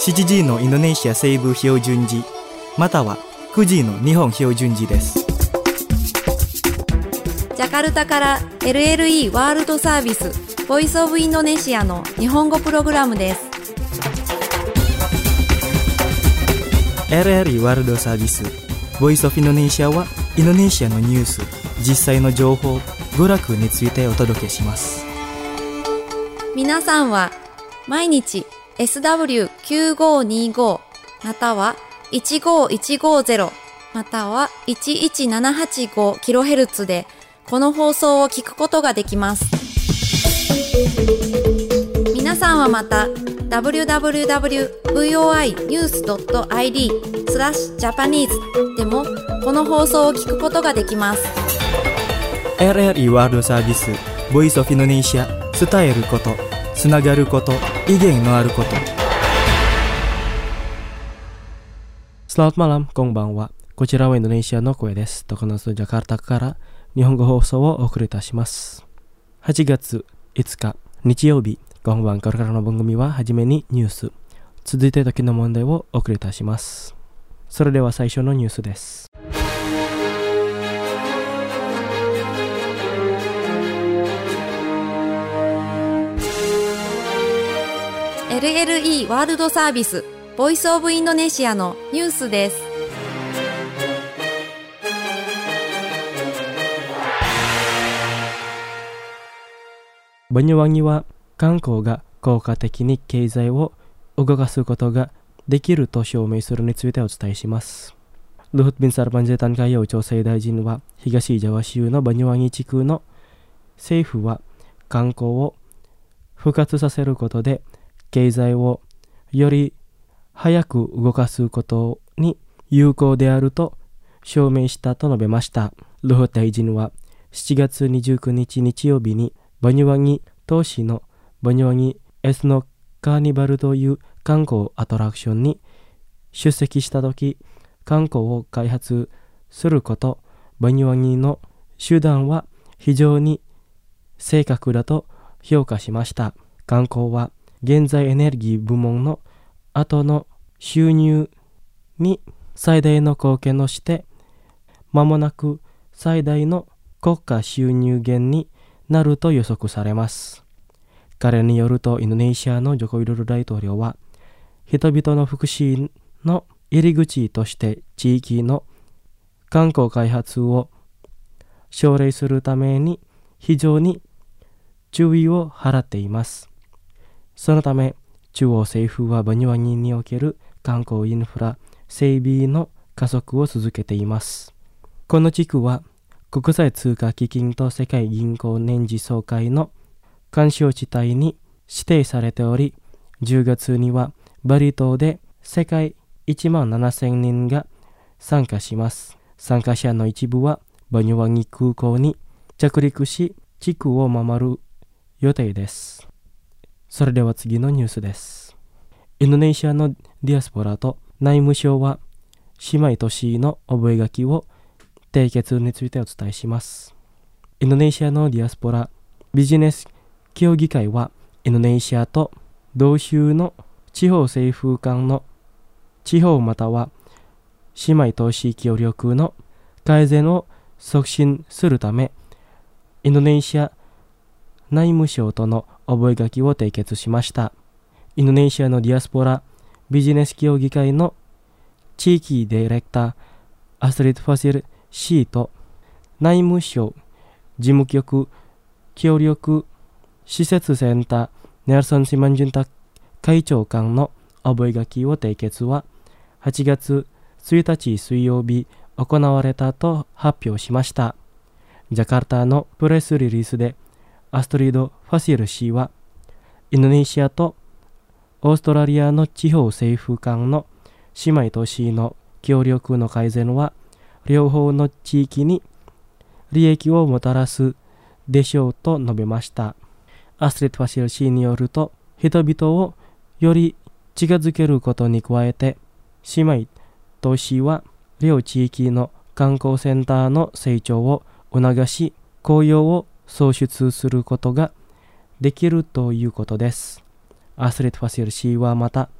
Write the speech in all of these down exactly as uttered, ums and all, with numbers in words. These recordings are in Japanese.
しちじのインドネシア西部標準時またはくじの日本標準時です。 ジャカルタから エルエルイー ワールドサービスボイスオブインドネシアの日本語プログラムです。 エルエルイー ワールドサービスボイスオブインドネシアはインドネシアのニュース、実際の情報、娯楽についてお届けします。 皆さんは毎日 エスダブリューきゅうごにご またはいちごいちごゼロまたはいちいちななはちごキロヘルツ でこの放送を聞くことができます。皆さんはまた ダブリューダブリューダブリュードットブイオーアイニュースドットアイディー スラッシュジャパニーズでもこの放送を聞くことができます。 エルエルイー ワールドサービスボイスオブインドネシア、伝えること、つながること、意見のあること。Selamat malam、こんばんは。こちらはインドネシアの声です。トカナスジャカルタから日本語放送をお送りいたします。はちがついつか日曜日、今晩これからの番組ははじめにニュース、続いて時の問題をお送りいたします。それでは最初のニュースです。 エルエルイー ワールドサービスボイスオブインドネシアのニュースです。 バニュワニは観光が効果的に経済を動かすことができると証明するについてお伝えします。ルフト・ビンサル・パンジェタン海洋調整大臣は東ジャワ州のバニュワニ地区の政府は観光を復活させることで経済をより早く動かすことに有効であると証明したと述べました。ルフト大臣はしちがつにじゅうくにち日曜日にバニュワニ都市のバニュワニエスノカーニバルという観光アトラクションに出席したとき、観光を開発すること、バニュワニの手段は非常に正確だと評価しました。観光は現在エネルギー部門の後の収入に最大の貢献をして、間もなく最大の国家収入源になると予測されます。彼によるとインドネシアのジョコ・ウィドド大統領は人々の福祉の入り口として地域の観光開発を奨励するために非常に注意を払っています。そのため中央政府はバニュワニにおける観光インフラ整備の加速を続けています。この地区は国際通貨基金と世界銀行年次総会の干渉地帯に指定されており、じゅうがつにはバリ島で世界いちまんななせんにんが参加します。参加者の一部はバニュワニ空港に着陸し、地区を守る予定です。それでは次のニュースです。インドネシアのディアスポラと内務省は姉妹都市の覚書を締結についてお伝えします。インドネシアのディアスポラビジネス協議会はインドネシアと同州の地方政府間の地方または姉妹都市協力の改善を促進するため、インドネシア内務省との覚書を締結しました。インドネシアのディアスポラビジネス協議会の地域ディレクターアスリッド・ファシル氏と内務省事務局協力施設センターネルソン・シマンジュンタ会長間の覚書を締結ははちがつついたち水曜日行われたと発表しました。ジャカルタのプレスリリースでアストリード・ファシル氏はインドネシアとオーストラリアの地方政府間の姉妹都市の協力の改善は両方の地域に利益をもたらすでしょうと述べました。アストリッド・ファシル氏によると、人々をより近づけることに加えて、姉妹都市は両地域の観光センターの成長を促し、雇用を創出することができるということです。アストリッド・ファシル氏はまた、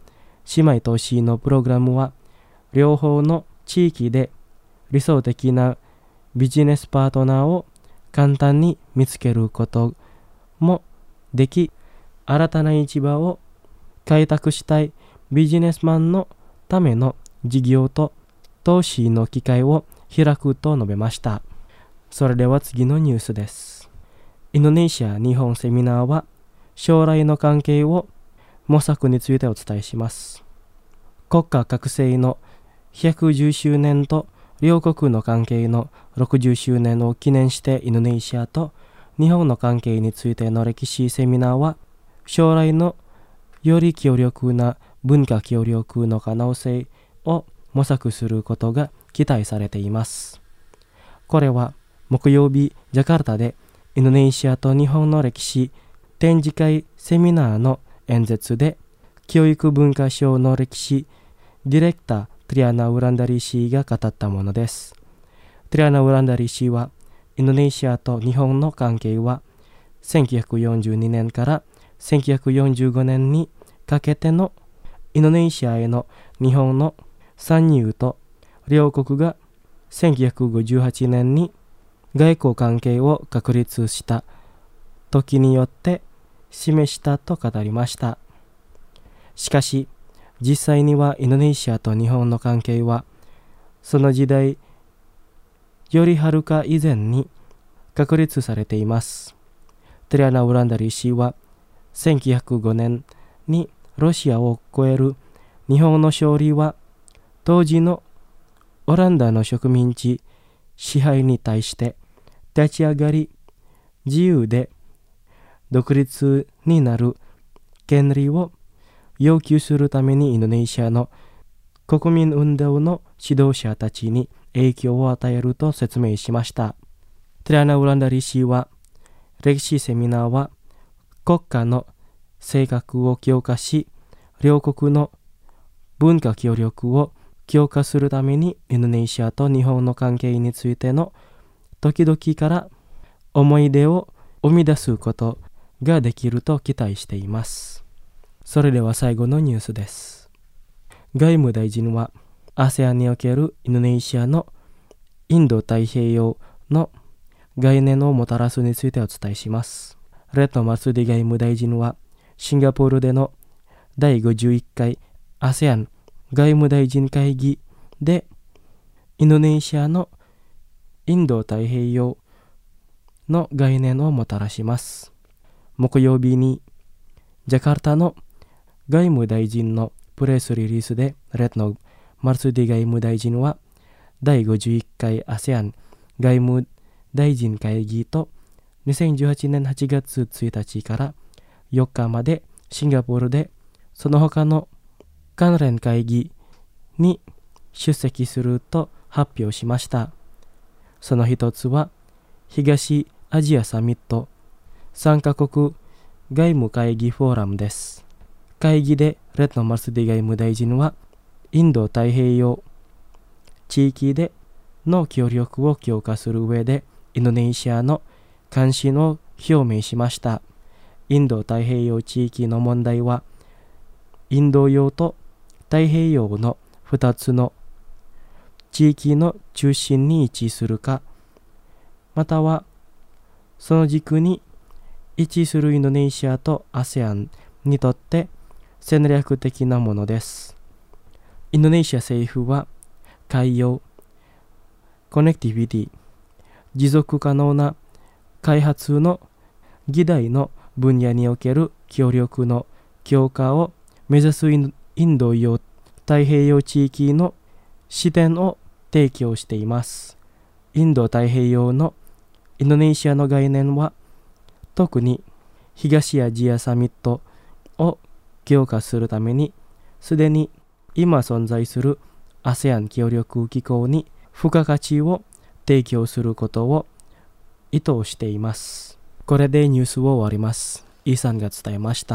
姉妹投資のプログラムは、両方の地域で理想的なビジネスパートナーを簡単に見つけることもでき、新たな市場を開拓したいビジネスマンのための事業と投資の機会を開くと述べました。それでは次のニュースです。インドネシア日本セミナーは将来の関係を模索についてお伝えします。国家覚醒のひゃくじゅっしゅうねんと両国の関係のろくじゅっしゅうねんを記念してインドネシアと日本の関係についての歴史セミナーは将来のより強力な文化協力の可能性を模索することが期待されています。これは木曜日ジャカルタでインドネシアと日本の歴史展示会セミナーの演説で教育文化省の歴史ディレクタートリアナ・ウランダリ氏が語ったものです。トリアナ・ウランダリ氏はインドネシアと日本の関係はせんきゅうひゃくよんじゅうにねんからせんきゅうひゃくよんじゅうごねんにかけてのインドネシアへの日本の参入と両国がせんきゅうひゃくごじゅうはちねんに外交関係を確立した時によって示したと語りました。しかし実際にはインドネシアと日本の関係はその時代よりはるか以前に確立されています。トリアナ・ウランダリ氏はせんきゅうひゃくごねんにロシアを超える日本の勝利は当時のオランダの植民地支配に対して立ち上がり自由で独立になる権利を要求するためにインドネシアの国民運動の指導者たちに影響を与えると説明しました。トリアナ・ウランダリ氏は歴史セミナーは国家の性格を強化し両国の文化協力を強化するためにインドネシアと日本の関係についての時々から思い出を生み出すことができると期待しています。それでは最後のニュースです。外務大臣は アセアン におけるインドネシアのインド太平洋の概念をもたらすについてお伝えします。レッド・マスディ外務大臣はシンガポールでのだいごじゅういっかい アセアン 外務大臣会議でインドネシアのインド太平洋の概念をもたらします。木曜日にジャカルタの外務大臣のプレスリリースでレッド・マスディ外務大臣はだいごじゅういっかい アセアン 外務大臣会議とにせんじゅうはちねんはちがつついたちからよっかまでシンガポールでその他の関連会議に出席すると発表しました。その一つは東アジアサミットさんかこく外務会議フォーラムです。会議でレッド・マスディ外務大臣はインド太平洋地域での協力を強化する上でインドネシアの関心を表明しました。インド太平洋地域の問題はインド洋と太平洋のふたつの地域の中心に位置するか、またはその軸に位置するインドネシアと アセアン にとって戦略的なものです。インドネシア政府は海洋、コネクティビティ、持続可能な開発の議題の分野における協力の強化を目指すインド洋太平洋地域の視点を提供しています。インド太平洋のインドネシアの概念は特に東アジアサミットを強化するためにすでに今存在する アセアン 協力機構に付加価値を提供することを意図しています。これでニュースを終わります。イーさんが伝えました。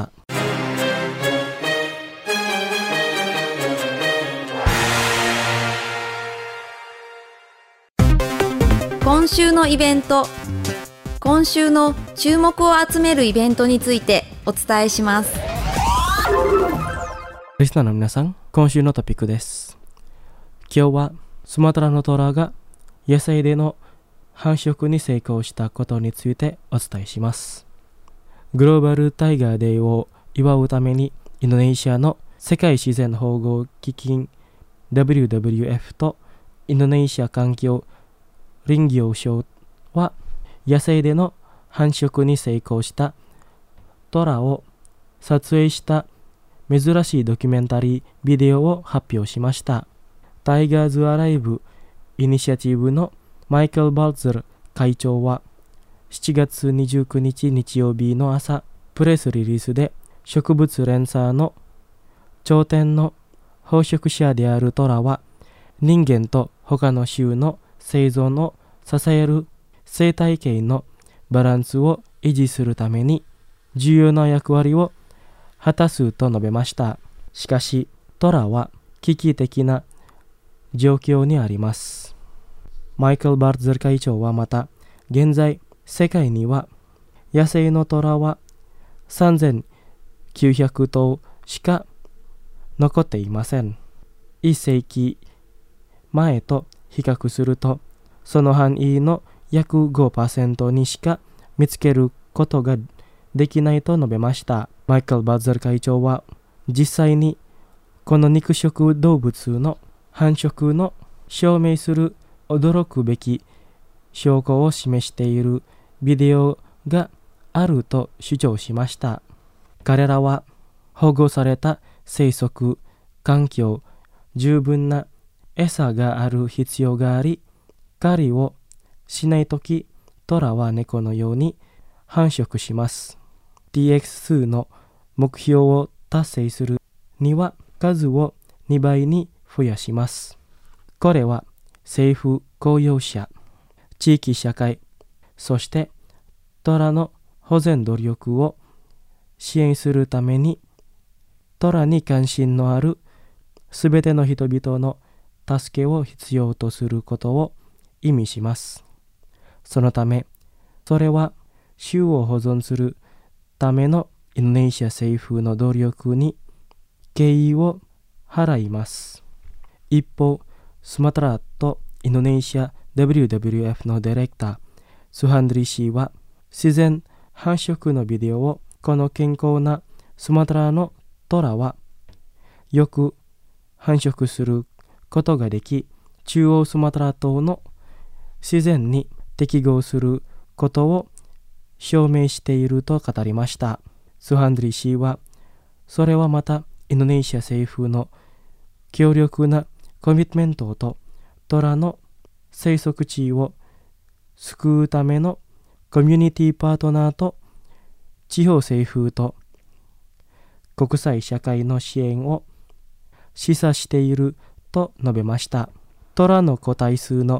今週のイベント、今週の注目を集めるイベントについてお伝えします。 リスナーの皆さん、今週のトピックです。今日はスマトラのトラが野生での繁殖に成功したことについてお伝えします。グローバルタイガーデーを祝うためにインドネシアの世界自然保護基金 ダブリューダブリューエフ とインドネシア環境林業省は野生での繁殖に成功したトラを撮影した珍しいドキュメンタリービデオを発表しました。タイガーズアライブイニシアチブのマイケル・バルツァル会長はしちがつにじゅうくにち日曜日の朝、プレスリリースで植物連鎖の頂点の捕食者であるトラは人間と他の種の生存を支える生態系のバランスを維持するために重要な役割を果たすと述べました。しかし、トラは危機的な状況にあります。マイケル・バルツァル会長はまた、現在世界には野生のトラはさんぜんきゅうひゃくとうしか残っていません。いっせいきまえと比較すると、その範囲の約 ごパーセント にしか見つけることができないと述べました。マイケル・バルツァル会長は、実際にこの肉食動物の繁殖の証明する驚くべき証拠を示しているビデオがあると主張しました。彼らは保護された生息環境、十分な餌がある必要があり、狩りをしないとき、トラは猫のように繁殖します。ティーエックス 数の目標を達成するには数をにばいに増やします。これは政府公用者、地域社会、そしてトラの保全努力を支援するために、トラに関心のあるすべての人々の助けを必要とすることを意味します。そのため、それは種を保存するためのインドネシア政府の努力に敬意を払います。一方、スマトラとインドネシア ダブリューダブリューエフ のディレクター、スハンドリ氏は、自然繁殖のビデオをこの健康なスマトラのトラはよく繁殖することができ、中央スマトラ島の自然に適合することを証明していると語りました。スハンドリ氏は、それはまたインドネシア政府の強力なコミットメントとトラの生息地を救うためのコミュニティパートナーと地方政府と国際社会の支援を示唆していると述べました。トラの個体数の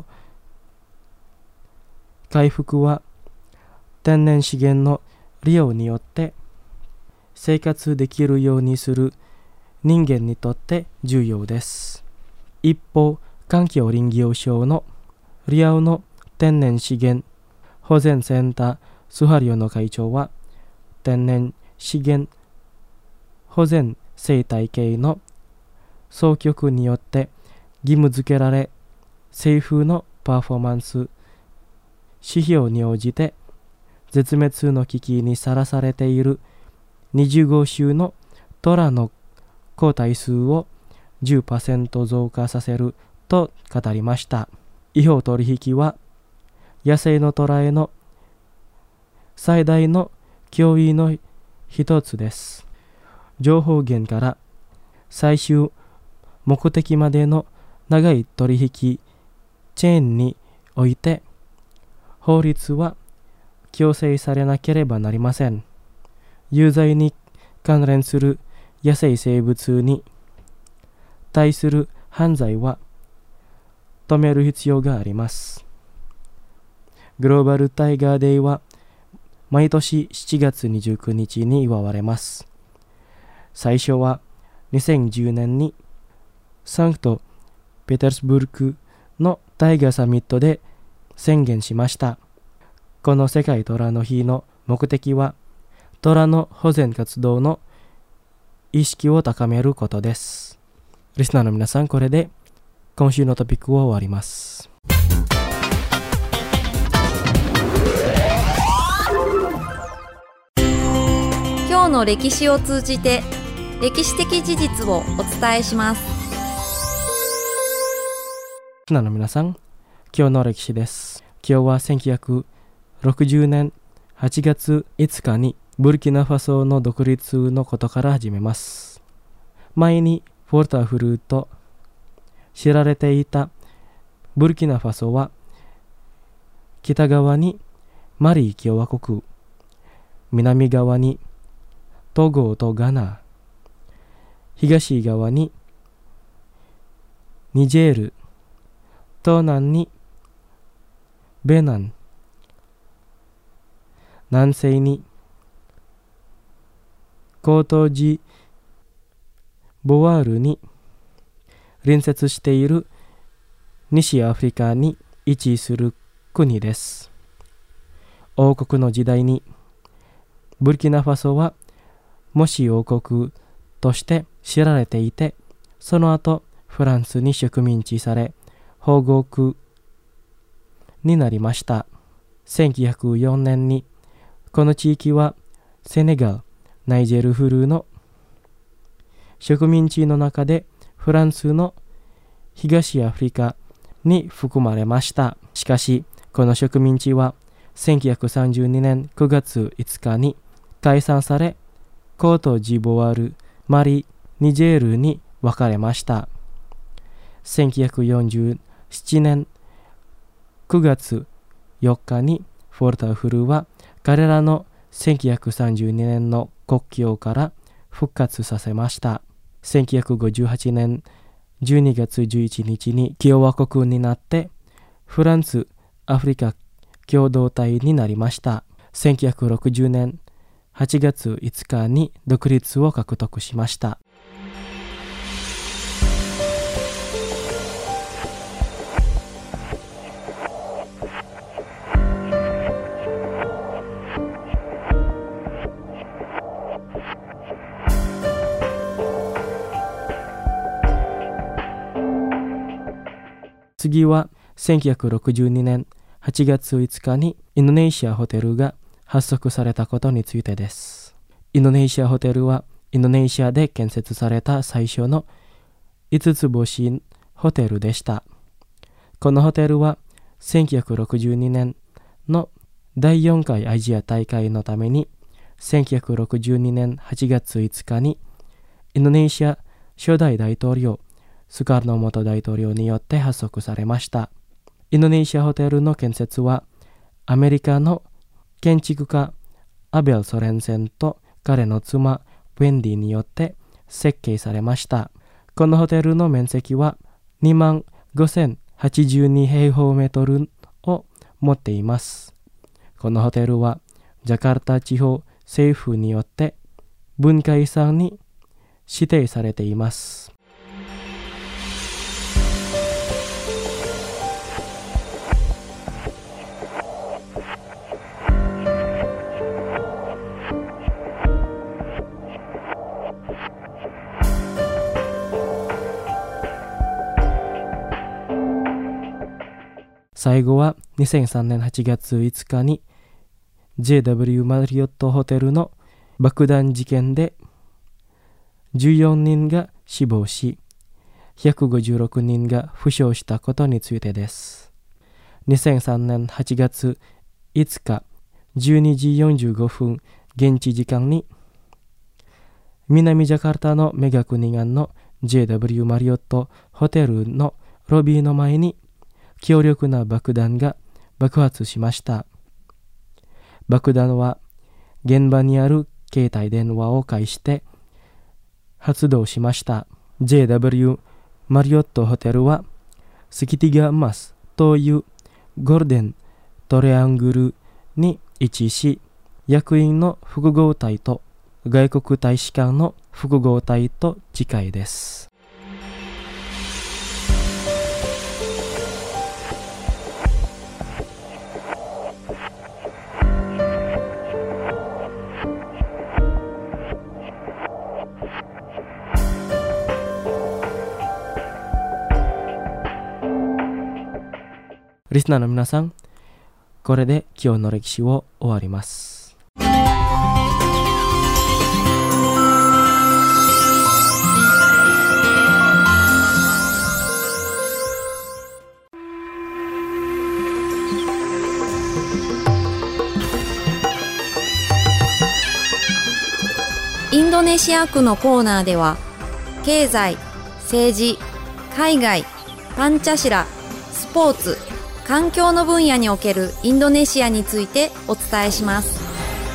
回復は天然資源の利用によって生活できるようにする人間にとって重要です。一方、環境林業省のリアウの天然資源保全センタースハリオの会長は、天然資源保全生態系の総局によって義務付けられ、政府のパフォーマンス指標に応じて絶滅の危機にさらされているにじゅうごしゅのトラの個体数を じゅっパーセント 増加させると語りました。違法取引は野生のトラへの最大の脅威の一つです。情報源から最終目的までの長い取引チェーンにおいて、法律は強制されなければなりません。有罪に関連する野生生物に対する犯罪は止める必要があります。グローバルタイガーデーは毎年しちがつにじゅうくにちに祝われます。最初はにせんじゅうねんにサンクトペテルスブルクのタイガーサミットで宣言しました。この世界トラの日の目的は、トラの保全活動の意識を高めることです。リスナーの皆さん、これで今週のトピックを終わります。 今日の歴史を通じて歴史的事実をお伝えします。 リスナーの皆さん、今日の歴史です。今日はせんきゅうひゃくろくじゅうねんはちがついつかにブルキナファソの独立のことから始めます。前にポルタフルと知られていたブルキナファソは北側にマリ共和国、南側にトゴとガナ、東側にニジェール、東南にベナン、南西にコートジボワールに隣接している西アフリカに位置する国です。王国の時代にブルキナファソはモシ王国として知られていて、その後フランスに植民地され保護区になりました。せんきゅうひゃくよねんにこの地域はセネガル、ナイジェルフルーの植民地の中でフランスの東アフリカに含まれました。しかしこの植民地はせんきゅうひゃくさんじゅうにねんくがついつかに解散され、コートジボワール、マリ、ニジェールに分かれました。せんきゅうひゃくよんじゅうななねんくがつよっかにポルタフルは彼らのせんきゅうひゃくさんじゅうにねんの国境から復活させました。せんきゅうひゃくごじゅうはちねんじゅうにがつじゅういちにちに共和国になってフランス・アフリカ共同体になりました。せんきゅうひゃくろくじゅうねんはちがついつかに独立を獲得しました。次はせんきゅうひゃくろくじゅうにねんはちがついつかにインドネシアホテルが発足されたことについてです。インドネシアホテルはインドネシアで建設された最初のいつつ星ホテルでした。このホテルはせんきゅうひゃくろくじゅうにねんのだいよんかいアジア大会のためにせんきゅうひゃくろくじゅうにねんはちがついつかにインドネシア初代大統領スカルノ元大統領によって発足されました。インドネシアホテルの建設はアメリカの建築家アベル・ソレンセンと彼の妻ウェンディによって設計されました。このホテルの面積はにまんごせんはちじゅうにへいほうメートルを持っています。このホテルはジャカルタ地方政府によって文化遺産に指定されています。最後はにせんさんねんはちがついつかに ジェイダブリュー マリオットホテルの爆弾事件でじゅうよにんが死亡しひゃくごじゅうろくにんが負傷したことについてです。にせんさんねんはちがついつかじゅうにじよんじゅうごふん現地時間に南ジャカルタのメガクニガンの ジェイダブリュー マリオットホテルのロビーの前に強力な爆弾が爆発しました。爆弾は現場にある携帯電話を介して発動しました。ジェイダブリュー マリオットホテルはスキティガマスというゴールデントレアングルに位置し、役員の複合体と外国大使館の複合体と近いです。 リスナーの皆さん、これで今日の歴史を終わります。 インドネシア区のコーナーでは、経済、政治、海外、パンチャシラ、スポーツ、環境の分野におけるインドネシアについてお伝えします。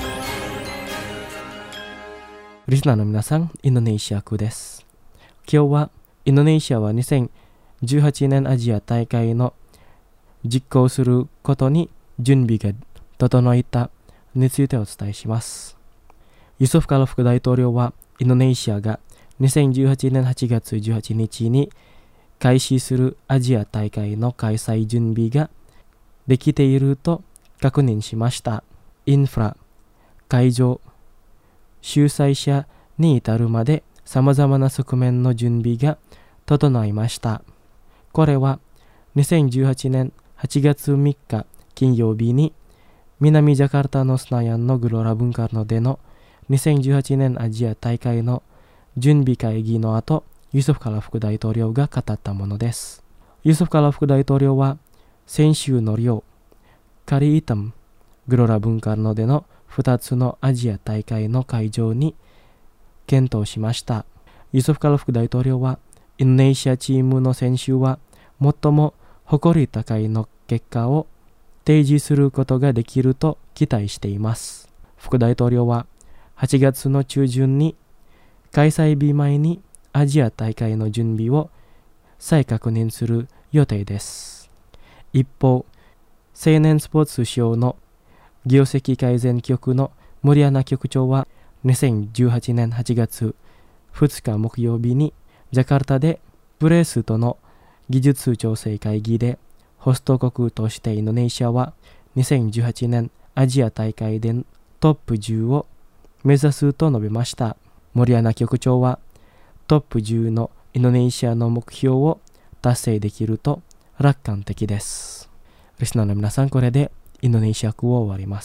リスナーの皆さん、インドネシア区です。今日はインドネシアはにせんじゅうはちねんアジア大会の実行することに準備が整えたについてお伝えします。ユソフ・カラ副大統領は、インドネシアがにせんじゅうはちねんはちがつじゅうはちにちに開始するアジア大会の開催準備ができていると確認しました。インフラ、会場、主催者に至るまで様々な側面の準備が整いました。これはにせんじゅうはちねんはちがつみっか金曜日に南ジャカルタのスナヤンのグロラ文化のでのにせんじゅうはちねんアジア大会の準備会議の後、ユソフ・カラ副大統領が語ったものです。ユソフ・カラ副大統領は、先週の寮、カリイタム、グロラ文化のでのふたつのアジア大会の会場に検討しました。ユソフ・カラ副大統領は、インドネシアチームの選手は、最も誇り高いの結果を提示することができると期待しています。副大統領は、はちがつの中旬に開催日前にアジア大会の準備を再確認する予定です。一方、青年スポーツ省の業績改善局の森アナ局長はにせんじゅうはちねんはちがつふつか木曜日にジャカルタでプレスとの技術調整会議でホスト国としてインドネシアはにせんじゅうはちねんアジア大会でトップじゅうを目指すと述べました。森アナ局長はトップじゅうのインドネシアの目標を達成できると楽観的です。リスナーの皆さん、これでインドネシア区を終わります。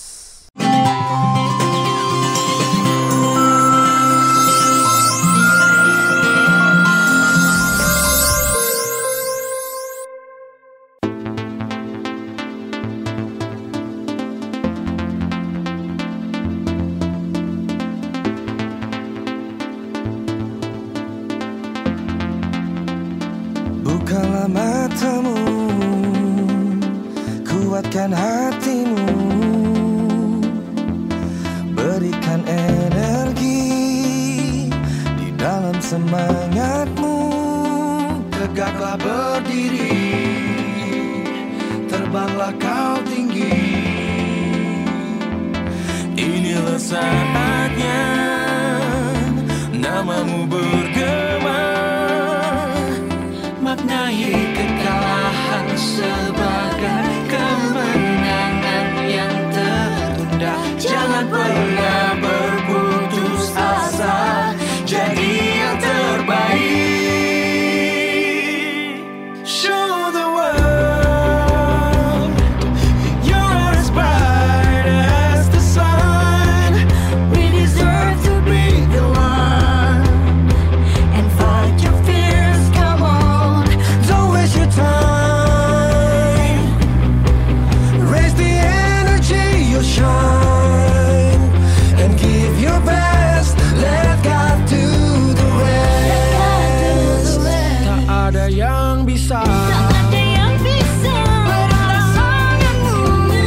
Bukalah matamu, kuatkan hatimu, berikan energi di dalam semangatmu. Tegaklah berdiri, terbanglah kau tinggi. Inilah saatnya namamu bergema. Maknai kekalahan sebagai kemenangan yang tertunda. Jangan pernah berputus asa, jadi yang terbaik. Show the world you're as bright as the sun. We deserve to be the one and fight your fears. Come on, don't waste your time. Raise the energy, you'll shine, and give your best. Let God do the rest. Tak ada yang bisa beranganmu.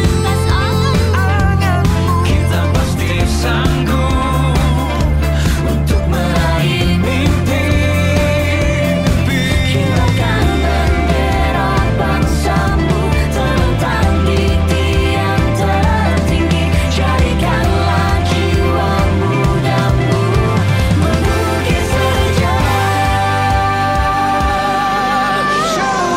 Kita pasti sanggup untuk meraih mimpi. Kibarkan bendera bangsamu, terbang di tiang tertinggi. Jadikanlah jiwa mudamu mengukir sejarah. Show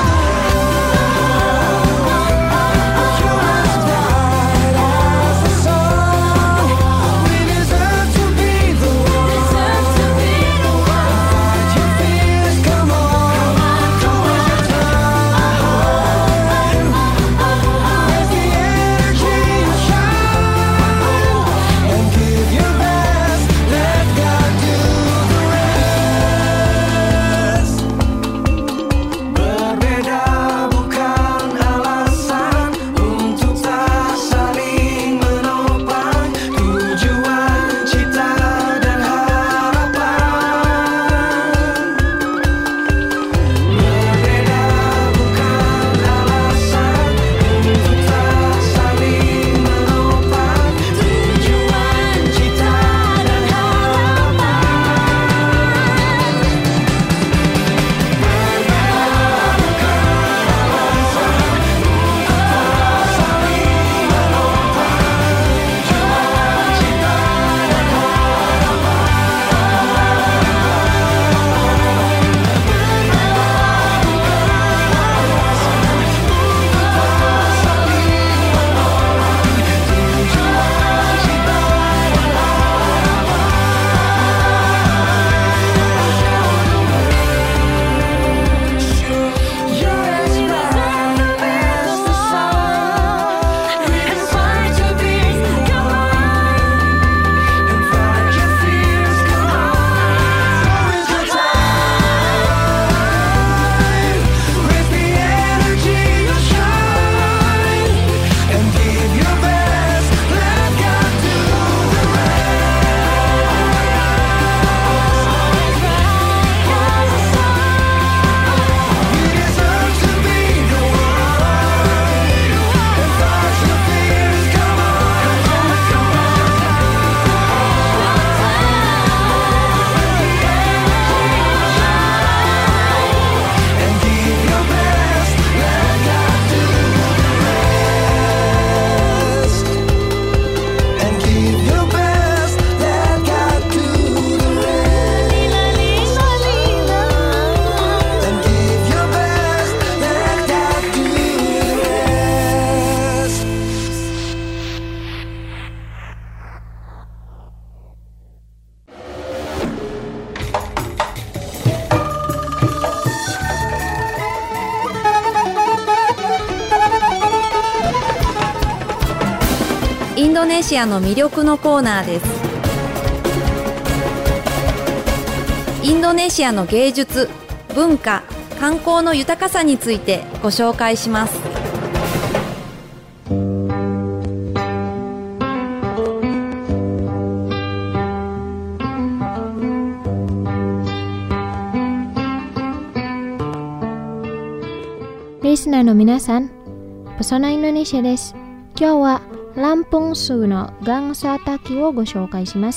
ドネシアの魅力のコーナーです。インドネシアの芸術、文化、観光の豊かさについてご紹介します。 リスナーの皆さん、パソナインドネシアです。今日はランプンスーの元祖滝をご紹介します。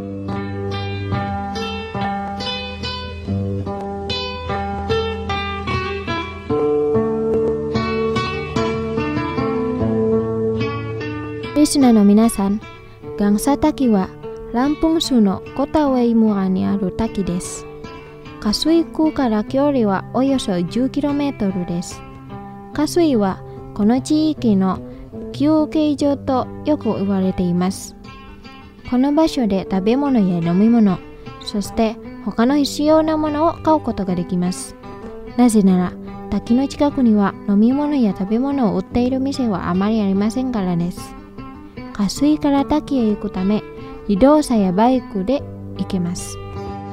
リスナーの皆さん、元祖滝はランプンスーのコタウェイ村にある滝です。カスイ湖から距離はおよそ じゅっキロメートル です。カスイはこの地域の休憩所とよく言われています。この場所で食べ物や飲み物、そして他の必要なものを買うことができます。なぜなら、滝の近くには飲み物や食べ物を売っている店はあまりありませんからです。カスイから滝へ行くため、自動車やバイクで行けます。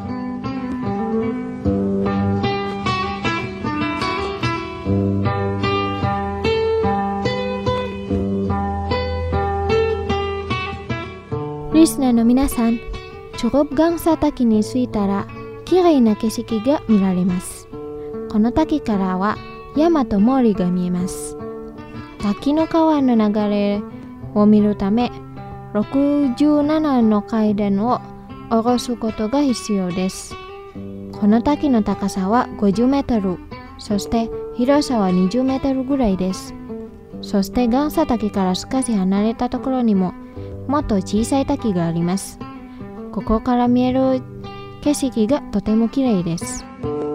リスナーの皆さん、チョゴプ元祖滝に着いたら、きれいな景色が見られます。この滝からは山と森が見えます。滝の川の流れを見るため、ろくじゅうななの階段を下ろすことが必要です。この滝の高さはごじゅうメートル、そして広さはにじゅうメートルぐらいです。そして元祖滝から少し離れたところにも、もっと小さい滝があります。ここから見える景色がとても綺麗です。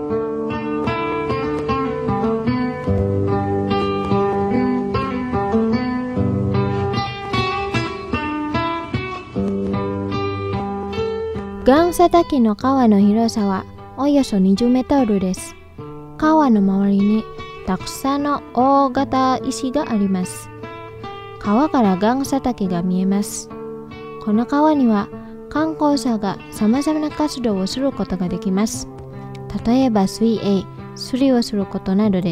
元祖滝の川の広さはおよそにじゅうメートルです。川の周りにたくさんの大型石があります。川から元祖滝が見えます。この川には観光者がさまざまな活動をすることができます。例えば水泳、釣りをすることなどです。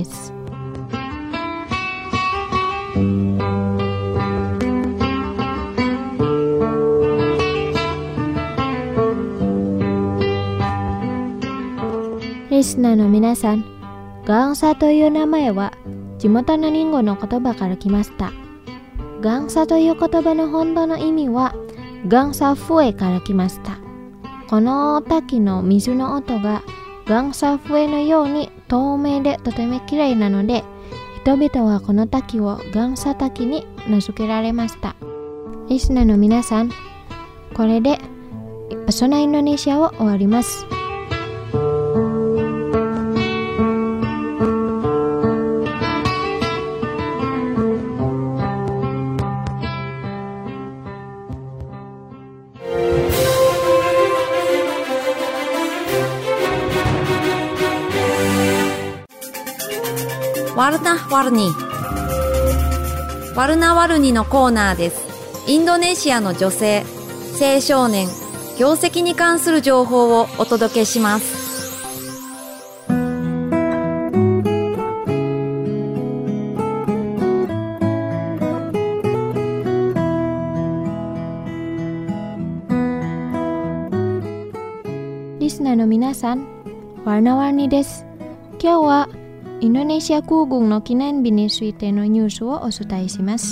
リスナーの皆さん、元祖という名前は地元のリンゴの言葉から来ました。元祖という言葉の本当の意味は元祖笛から来ました。この滝の水の音が元祖笛のように透明でとても綺麗なので、人々はこの滝を元祖滝に名付けられました。リスナーの皆さん、これでパソナインドネシアを終わります。 ワルナワルニワルナワルニのコーナーです。インドネシアの女性、青少年、業績に関する情報をお届けします。 リスナーの皆さん、ワルナワルニです。今日はインドネシア空軍の記念日についてのニュースをお伝えします。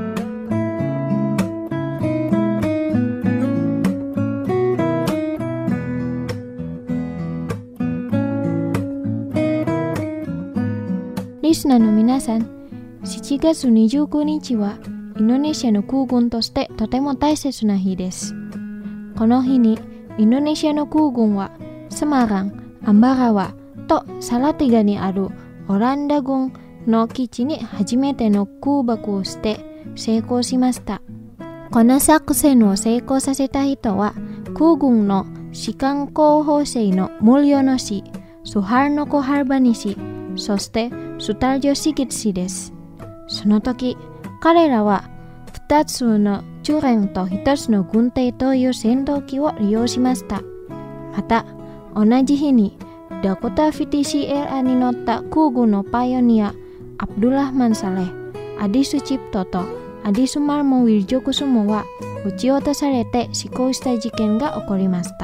リスナーの皆さん、しちがつにじゅうくにちはインドネシアの空軍としてとても大切な日です。この日にインドネシアの空軍はセマラン、アンバラワとサラティガにあるオランダ軍の基地に初めての空爆をして成功しました。この作戦を成功させた人は空軍の士官候補生のムリョノ氏、スハルノコハルバニ氏、そしてスタルジョシギツ氏です。その時、彼らは二つの中連と一つの軍艇という戦闘機を利用しました。また、同じ日にダコタ フィフティーシーエルアール に乗った空軍のパイオニア、アブドゥラハマン・サレー、アディス・チプトとアディス・マルモ・ウィルジョクスモは撃ち落とされて死亡した事件が起こりました。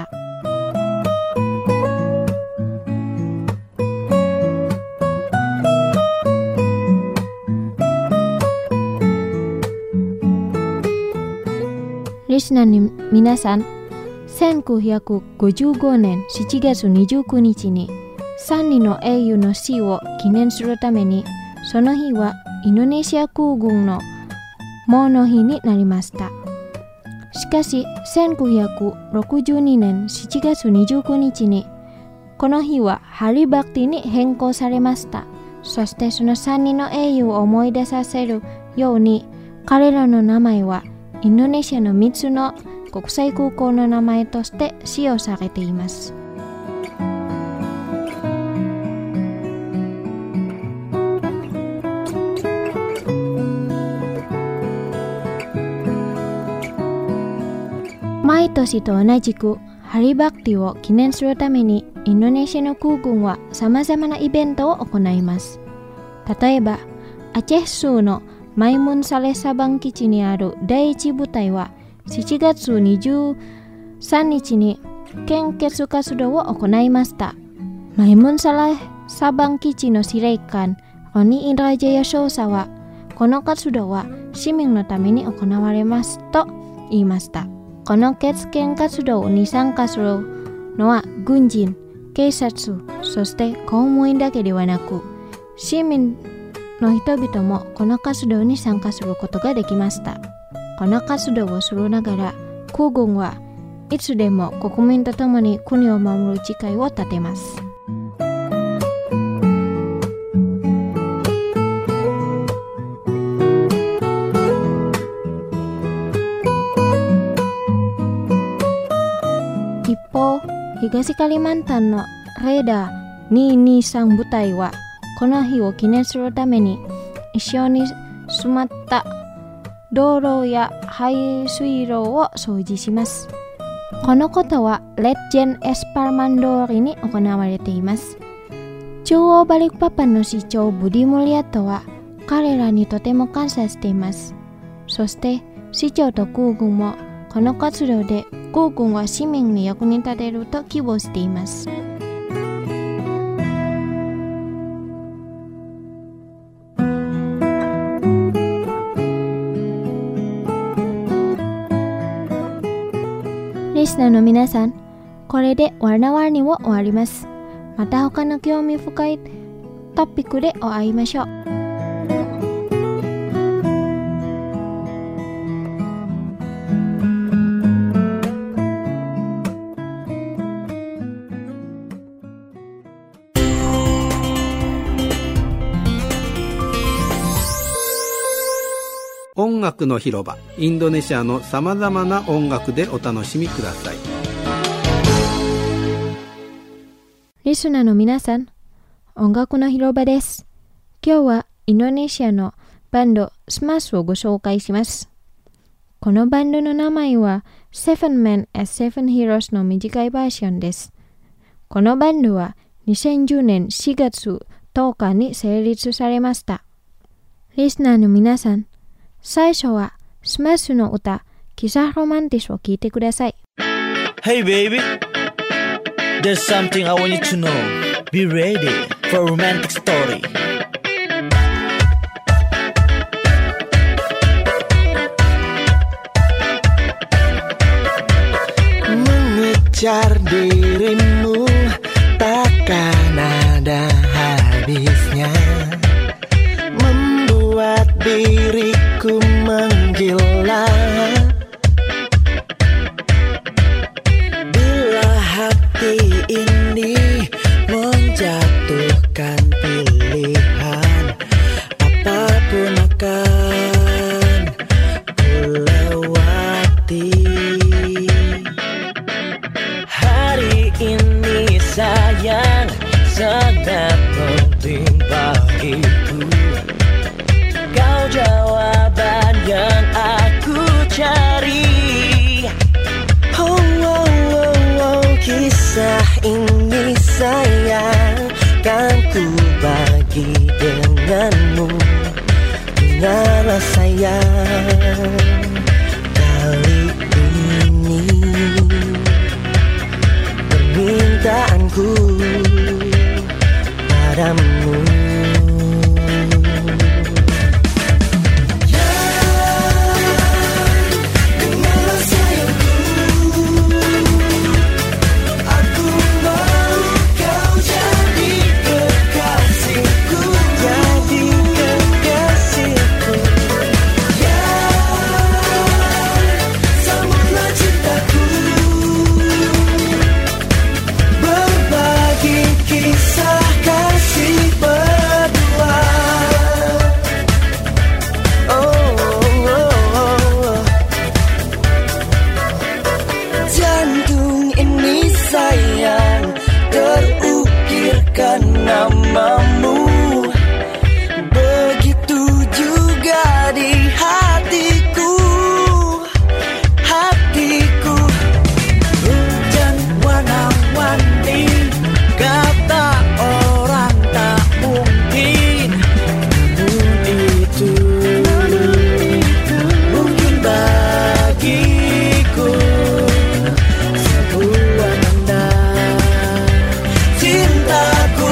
リスナーの皆さん、せんきゅうひゃくごじゅうごねんしちがつにじゅうくにちにさんにんの英雄の死を記念するために、その日はインドネシア空軍の喪の日になりました。しかし、せんきゅうひゃくろくじゅうにねんしちがつにじゅうくにちにこの日はハリバクティに変更されました。そしてそのさんにんの英雄を思い出させるように、彼らの名前はインドネシアのみっつの国際空港の名前として使用されています。毎年と同じくハリバクティを記念するために、インドネシアの空軍は様々なイベントを行います。例えば、アチェ州のマイムンサレサバン基地にある第一部隊はしちがつにじゅうさんにちに献血活動を行いました。マイムンサレサバン基地の司令官ロニー・インドラジャヤ少佐は、この活動は市民のために行われますと言いました。この血献活動に参加するのは軍人、警察、そして公務員だけではなく、市民の人々もこの活動に参加することができました。この活動をするながら、空軍はいつでも国民と共に国を守る誓いを立てます。一方、東カリマンタンのレーダーにひゃくにじゅうさん部隊は、この日を記念するために一緒に詰まった道路や排水路を掃除します。このことはレッジェン・エスパーマン通りに行われています。中央バリクパパンの市長ブディムリアットは彼らにとても感謝しています。そして市長と空軍もこの活動で空軍は市民に役に立てると希望しています。リスナーの皆さん、これでワーナワーニを終わります。また他の興味深いトピックでお会いましょう。 音楽の広場、インドネシアのさまざまな音楽でお楽しみください。 リスナーの皆さん、音楽の広場です。今日はインドネシアのバンドスマッシュをご紹介します。このバンドの名前は Seven Men as Seven Heroes の短いバージョンです。このバンドはにせんじゅうねんしがつとおかに成立されました。リスナーの皆さん、最初はスマッシュの歌、キサロマンティスを聴いてください。 Hey baby, there's something I want you to know. Be ready for a romantic story. Mengejar dirimu takkan ada habisnya, membuat diriku menggila. Bila hati ini menjatuhkan pilihan, apapun akan ku lewati. Hari ini sayang sangat penting pergi denganmu. Dengarlah sayang, kali ini permintaanku padamu. Namamu begitu juga di hatiku, hatiku. Hujan warna-warni, kata orang tak mungkin, namun itu mungkin bagiku sebuah tanda cintaku.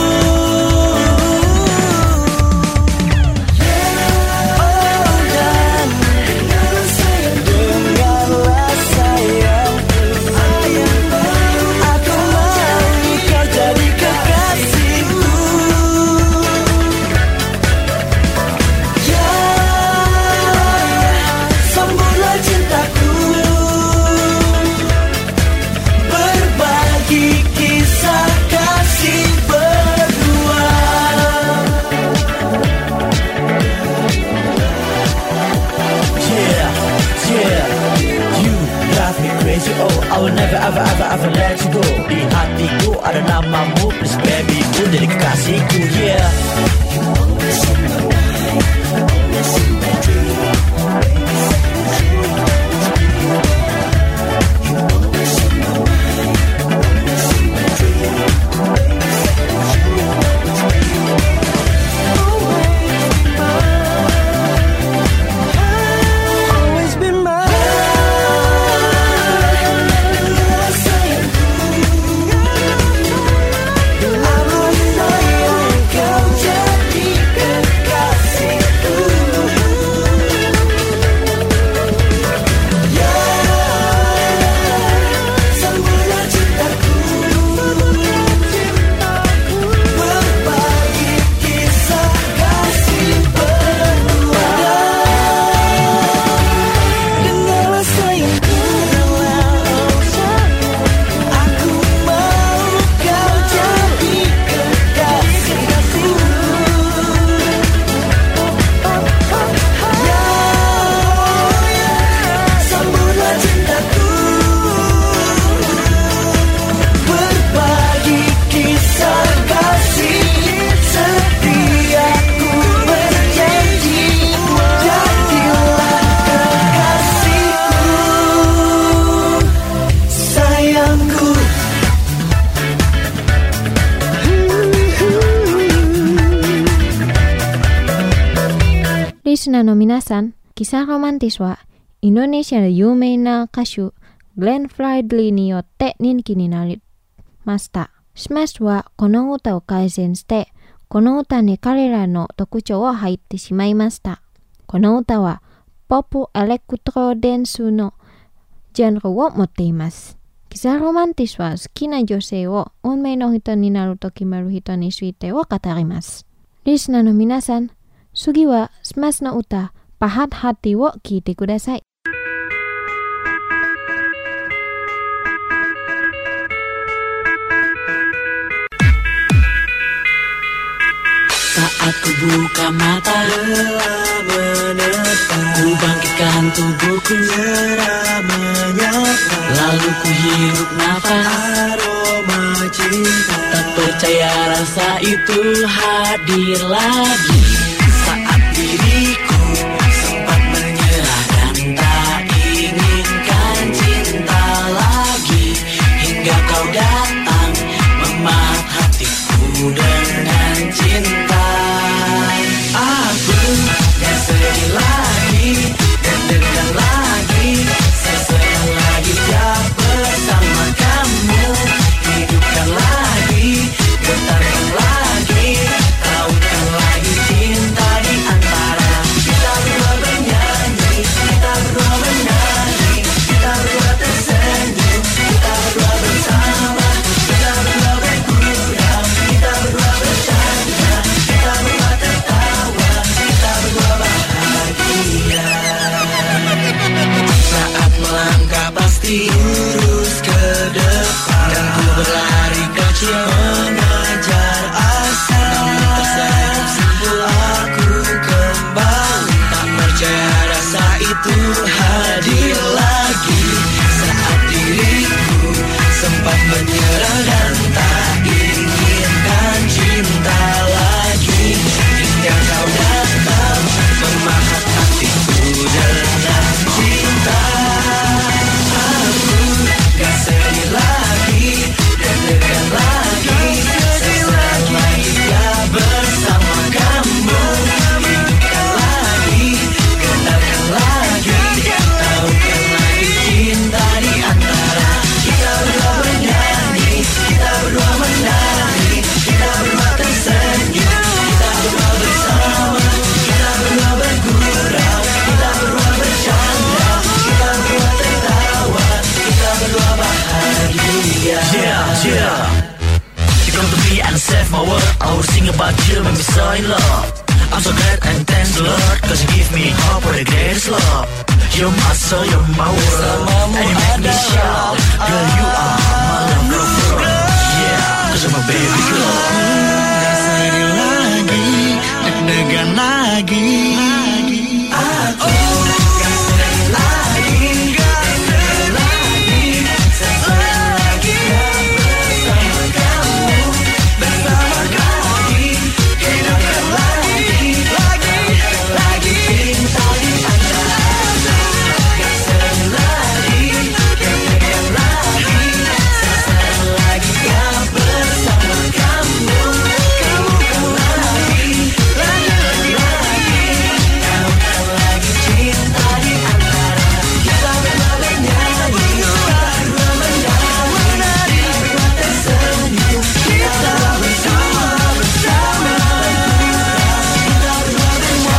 I will never ever ever ever let you go. Di hatiku ada namamu, please baby, ku jadi kekasihku, yeah. You always in my mind, always in my dream. You always in my mind, always in my dream. Always been mine. Listenerの皆さん、kisah romantisはインドネシアの有名な歌手グレン・フライドリーによって人気になりました。スマッシュはこの歌を改善して、この歌に彼らの特徴を入ってしまいました。この歌はポップエレクトロダンスのジャンルを持っています。kisah romantisは好きな女性を運命の人になると決める人についてを語ります。リスナーの皆さん、次はスマッシュの歌、Pahat Hatiを聴いてください。 Saat ku buka mata, lelah menetap, ku bangkitkan tubuhku, cerah menyapa, lalu ku hirup nafas, aroma cinta. tak percaya rasa itu hadir lagi. Saat diriku sempat menyerah dan tak inginkan cinta lagi, hingga kau datang memahat hatiku dengan cinta. You make me so in love. I'm so glad and thanks Lord, cause you give me hope for the greatest love. You're my soul, you're my world, and you make me shout. Girl, you are my love girl. Yeah, cause you're my baby girl. Gak sedih lagi, deg-degan lagi. Aku gak sedih lagi, gak sedih lagi. Selagi bersama kamu, bersama kamu, hidupkan lagi, lagi, lagi cinta di antara. Gak sedih lagi, deg-degan lagi. Selagi kau bersama kamu, kamu kan lagi, lagi, lagi, lagi. Kau kan lagi cinta di antara. Kita berdua bernyanyi, kita berdua menari, berdua tersenyum. Kita bersama, bersama. Kita berdua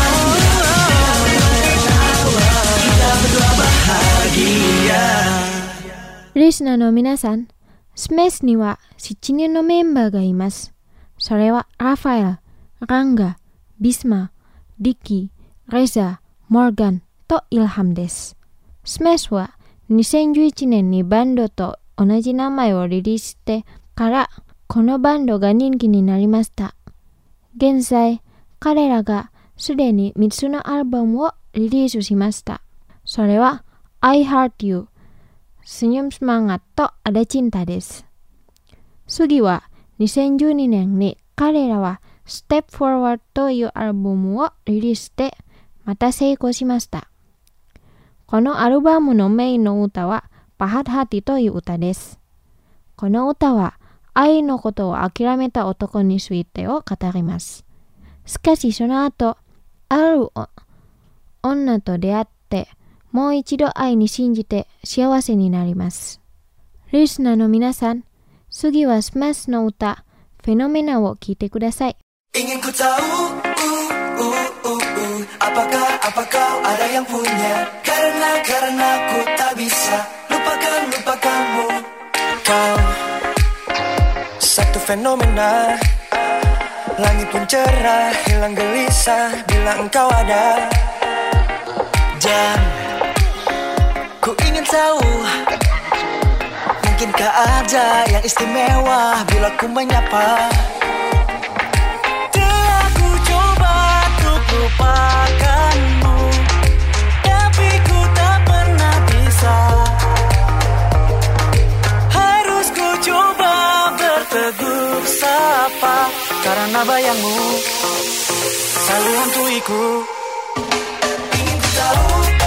bermanja, kita berdua bahagia. リスナーの皆さん、スメスにはしちにんのメンバーがいます。それはラファエル、ランガ、ビスマ、リッキー、レザー、モーガンとイルハムです。スメスはにせんじゅういちねんにバンドと同じ名前をリリースしてからこのバンドが人気になりました。現在、彼らがすでにみっつのアルバムをリリースしました。それは I Heart You、Senyum Semangat と Ada Cinta です。次はにせんじゅうにねんに彼らは Step Forward というアルバムをリリースしてまた成功しました。このアルバムのメインの歌は Pahat Hati という歌です。この歌は愛のことを諦めた男についてを語ります。しかしその後、ある女と出会ってもう一度愛に信じて幸せになります。リスナーの皆さん、次はスマスの歌、フェノメナを聴いてください。 Ingin ku tahu, uh, uh, uh, uh, apakah, apa kau ada yang punya? Karena, karena ku tak bisa lupakan, lupakanmu. Kau satu fenomena, langit pun cerah, hilang gelisah bila engkau ada. Dan ku ingin tahu, mungkinkah ada yang istimewa bila ku menyapa? Telah ku coba untuk lupakanmu, tapi ku tak pernah bisa. Harus ku coba bertegur sapa, karena bayangmu selalu hantuiku. Ingin ku tahu,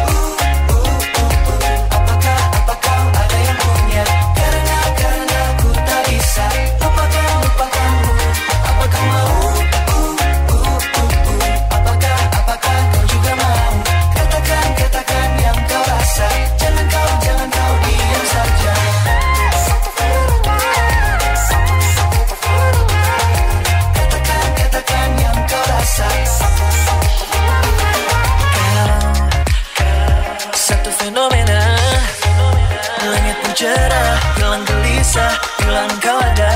cerah, hilang gelisah, hilang kau ada.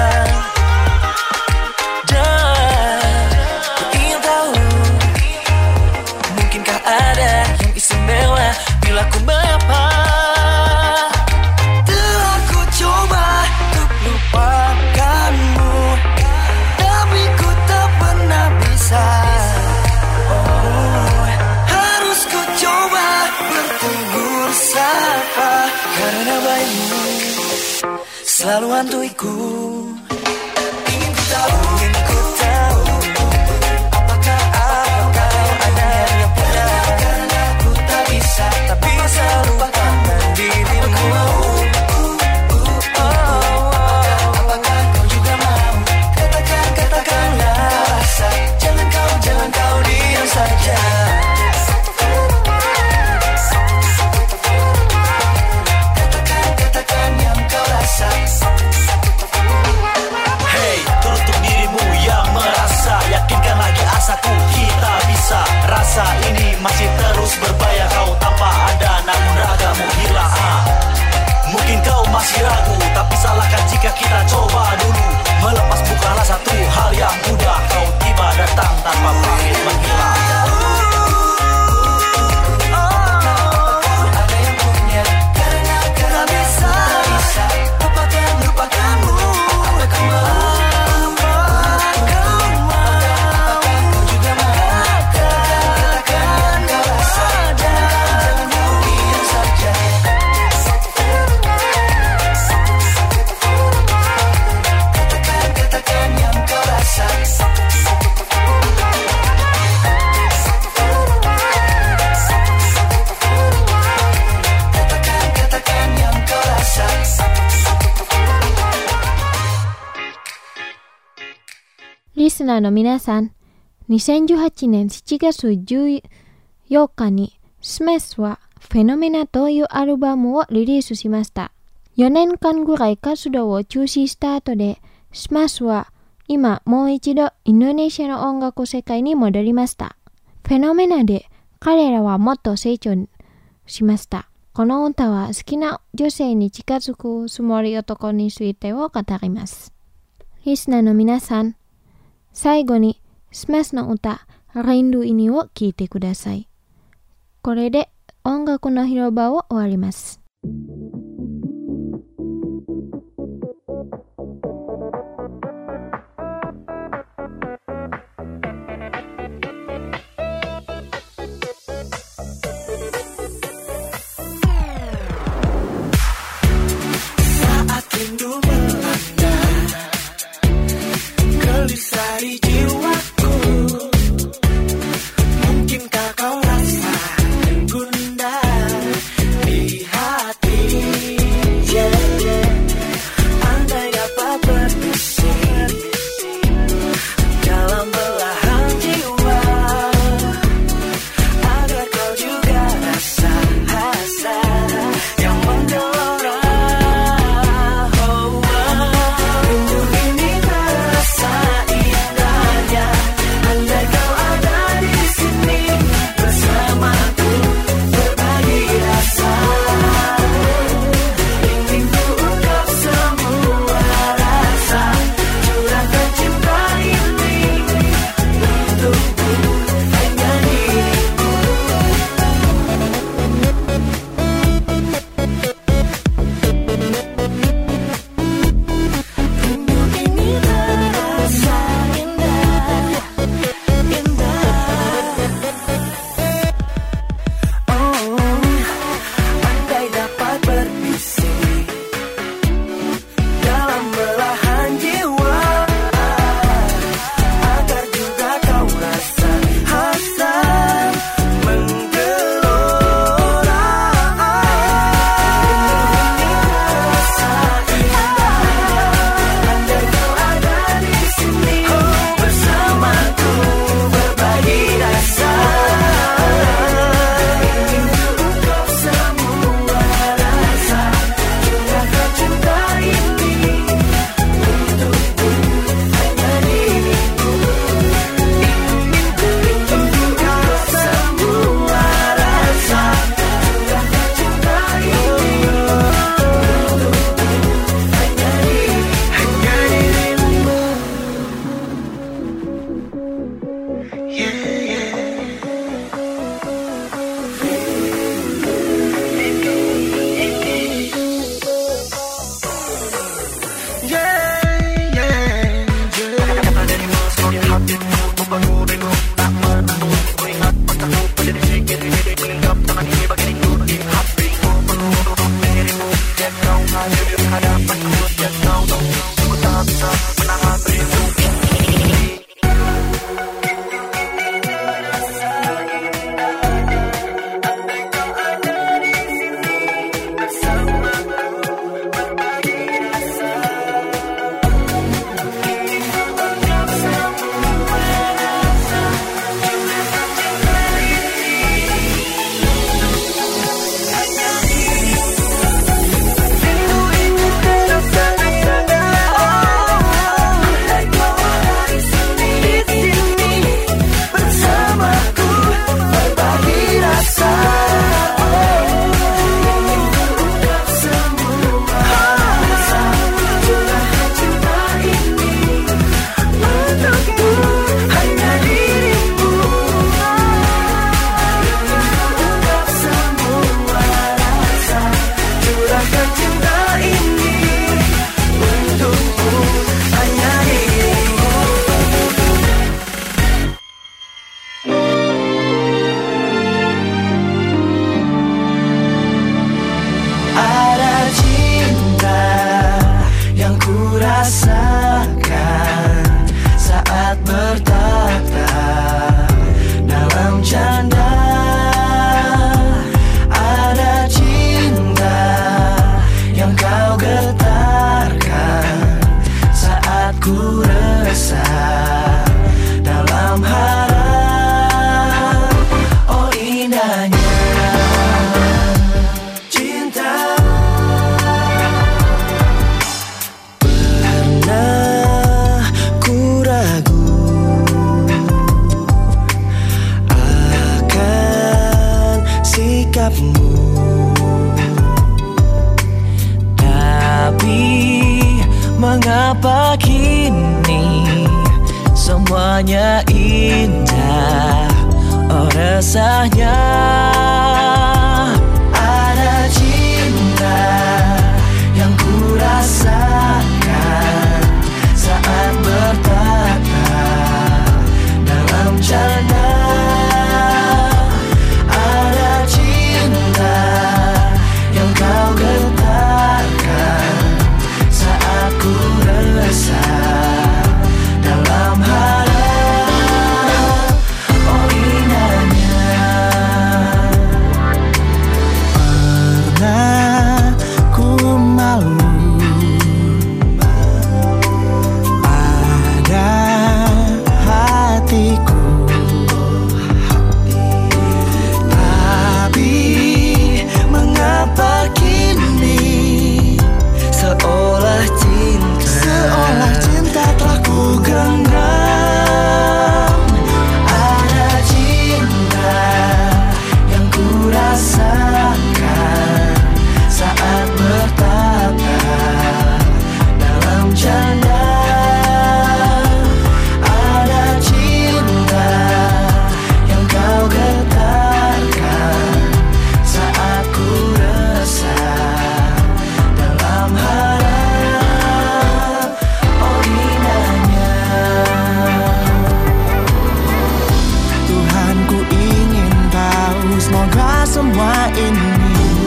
Dan ku ingin tahu, mungkinkah ada yang istimewa bila ku menyapa? Telah ku coba untuk lupakanmu, tapi ku tak pernah bisa. Oh, harus ku coba bertegur sapa, karena baikmu selalu hantuiku. Ingin ku tahu, ingin ku tahu, apakah, apakah ada yang punya? Karena ku tak bisa, tak bisa lupakan dirimu. Apakah kau juga mau? Katakan, katakanlah rasa. Jangan kau, jangan kau diam saja. Katakan, katakan yang kau rasa. スナーの皆さん、にせんじゅうはちねんしちがつじゅうよっかにスマッシュはフェノメナというアルバムをリリースしました。よねんかんぐらい活動を中止した後で、スマッシュは今もう一度インドネシアの音楽世界に戻りました。フェノメナで彼らはもっと成長しました。この歌は好きな女性に近づくつもり男についてを語ります。リスナーの皆さん、最後にスマッシュの歌、Rindu iniを聴いてください。これで音楽の広場を終わります。 Saat rindu melanda, gelisah di jiwaku. Mungkinkah kau rasa gundah di hati? untukmu. Tapi mengapa kini semuanya indah, oh resahnya. Ada cinta yang ku rasakan saat bertata dalam canda. Ada cinta yang kau getarkan saat ku resah dalam harap. Oh indahnya. Pernah ku malu pada hatiku, tapi mengapa kini seolah cinta seolah cinta telah ku genggam. Ada cinta yang ku rasakan saat bertata dalam canda. Ada cinta yang kau getarkan saat ku resah dalam harap. Oh indahnya. Tuhan, ku ingin tahu semoga semua ini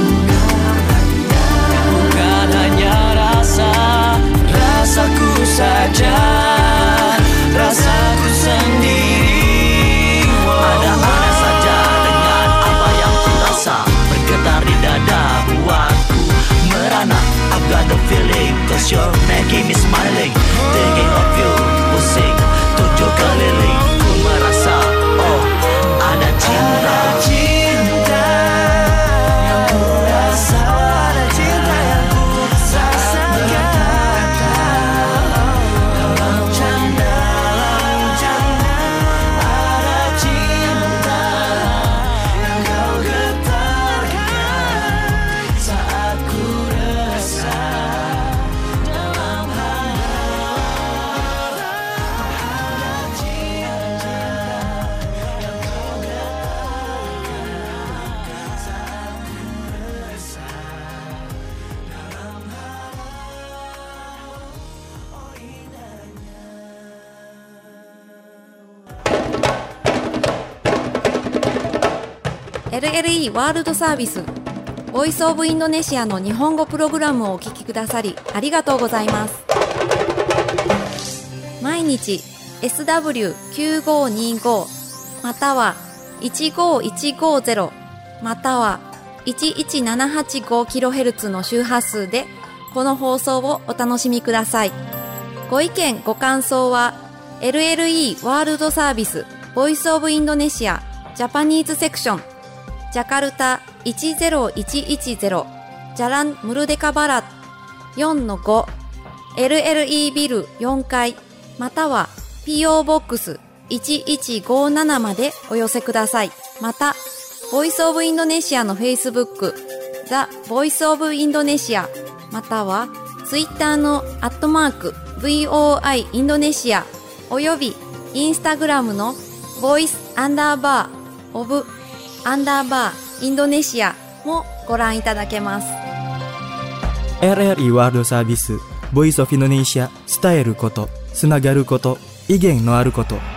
bukan hanya rasa, rasaku saja, rasaku sendiri. Ada aneh saja dengan apa yang ku rasa, bergetar di dada buatku merana. I've got the feeling, cause you're making me smiling. Thinking of you, pusing tujuh keliling. Ku merasa, oh ada cinta. Ada cinta yang ku rasa, ada cinta yang ku rasakan dalam canda, dalam canda. Ada cinta yang kau getarkan saat ku resah dalam harap. Ada cinta yang kau getarkan saat ku resah dalam harap. Oh indahnya. エルエルイー ワールドサービスボイスオブインドネシアの日本語プログラムをお聞きくださりありがとうございます。毎日 エスダブリューきゅうごにご またはいちごいちごゼロまたはいちいちななはちごキロヘルツ の周波数でこの放送をお楽しみください。ご意見ご感想は エルエルイー ワールドサービスボイスオブインドネシアジャパニーズセクションジャカルタいちゼロいちいちゼロジャランムルデカバラ よんのご エルエルイー ビルよんかいまたは ピーオー ボックスいちいちごななまでお寄せください。またボイスオブインドネシアの Facebook ザ・ボイスオブインドネシアまたは Twitter のアットマーク ブイオーアイ インドネシアおよびインスタグラムのボイスアンダーバーオブアンダーバーインドネシアもご覧いただけます。 エルエルイー ワールドサービスボイスオフインドネシア伝えることつながること威厳のあること